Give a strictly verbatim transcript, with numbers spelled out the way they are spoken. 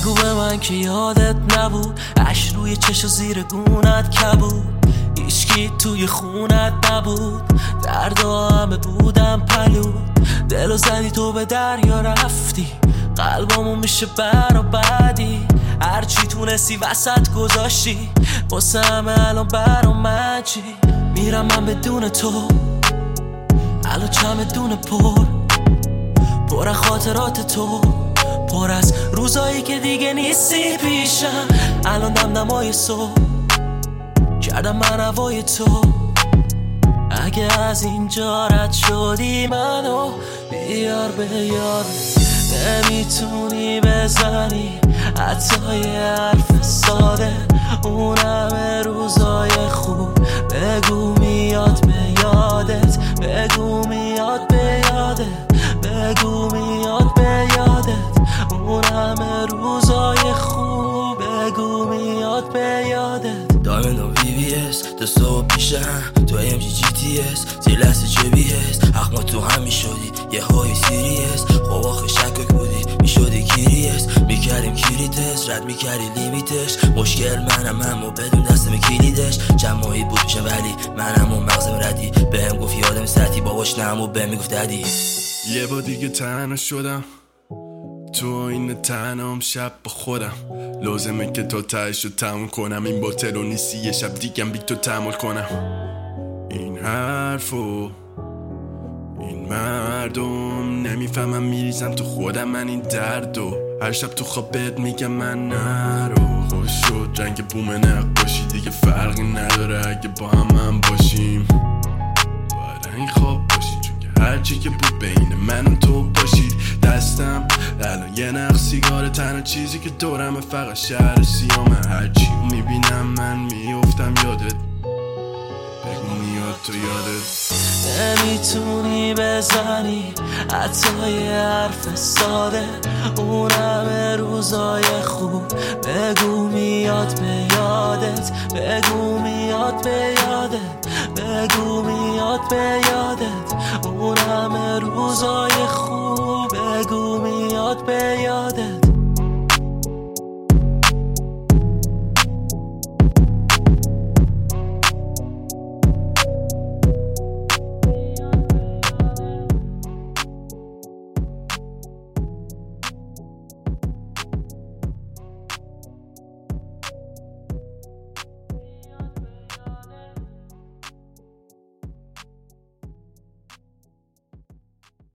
نگو به من که یادت نبود، اش روی چش و زیر گونت کبود، هیچکی توی خونت نبود، دردا همه بودم پلود، دلو زدی تو به دریا رفتی، قلبمون میشه بر و بعدی، هرچی تونستی وسط گذاشتی، واسه همه الان بر و مجی. میرم من بدون تو، الان چمدون پر پر از خاطرات تو، پر از روزایی که دیگه نیستی پیشم، الان دمدمای صبح کردم من هوای تو. اگه از اینجا رد شدی منو بیار به یاد، نمیتونی بزنی حتی یه حرف ساده، اون همه روزای خوب بگو میاد به یادت، بگو میاد به یادت، بگو میاد به یادت، اون همه روزای خوب بگو میاد به یادت. دایمن و بی بی اس دو صبح پیشم تو ام جی جی تی اس، زیر لحظه چه بی هست حق ما تو هم میشدی یه های سیریس، خب آخه شکک بودی میشدی کیریس، میکردیم کلیدش رد میکردی لیمیتش، مشکل منم همو بدون دستم کلیدش، چند ماهی بود میشه ولی منم اون مغزم ردی، بهم گفت یادم سطحی باباش نمو بهم میگفت ددی. یه بار دیگه تنها شدم تو این تنهام شب با خودم، لازمه که تا تهش رو تموم کنم، این باطل و نیستی یه شب دیگم بی تو تحمل کنم، این حرفو این مردم نمیفهمم، میریزم تو خودم من این دردو، هر شب تو خواب بهت میگم من نرو، خوش شد رنگ بوم نقاشی دیگه فرقی نداره اگه با هم هم باشیم، باید این خواب باشی چون که هرچی که بود بین من و تو باشید، دستم الان یه نخ سیگار، تنها چیزی که دورمه فقط شهر سیامه، هرچی میبینم من میافتم یادت، بگو میاد تو یادت. نمیتونی بزنی حتی یه حرف ساده، اون همه روزای خوب بگو میاد به یادت، بگو میاد به یادت، بگو میاد به یادت، اون همه روزای خوب بگو میاد به یادت.